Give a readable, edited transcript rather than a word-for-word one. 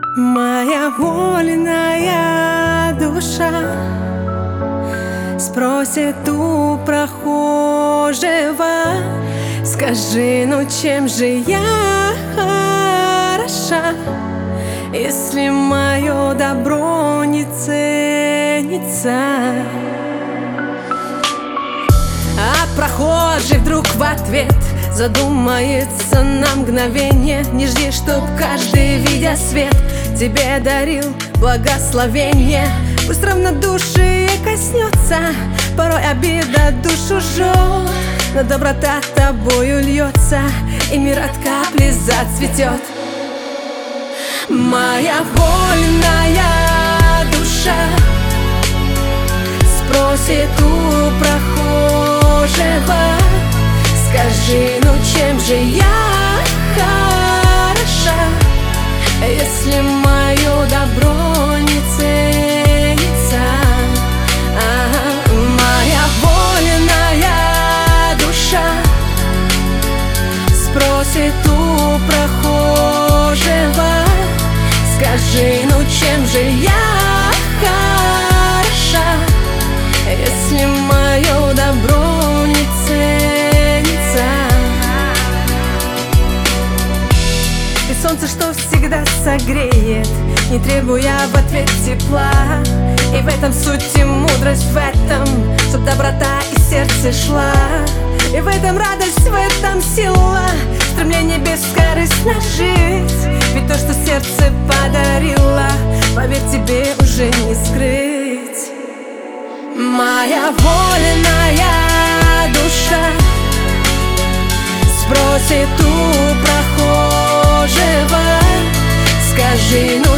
Моя вольная душа спросит у прохожего: скажи, ну чем же я хороша, если мое добро не ценится? А прохожий вдруг в ответ задумается на мгновение: не жди, чтоб каждый, видя свет, тебе дарил благословение. Пусть равнодушие коснется, порой обида душу жжет, но доброта тобою льется, и мир от капли зацветет. Моя вольная душа спросит у прохожего: скажи, ну чем же я хороша, если мое добро не ценится? Моя вольная душа спросит у прохожего: скажи, ну чем же я хороша, если мое добро не ценится? Ты солнце, что всегда согреет, не требуя в ответ тепла. И в этом суть и мудрость, в этом, чтоб доброта из сердца шла. И в этом радость, в этом сила, стремление бескорыстно жить. Ведь то, что сердце подарило, поверь, тебе уже не скрыть. Моя вольная душа спросит у прохожего: скажи, ну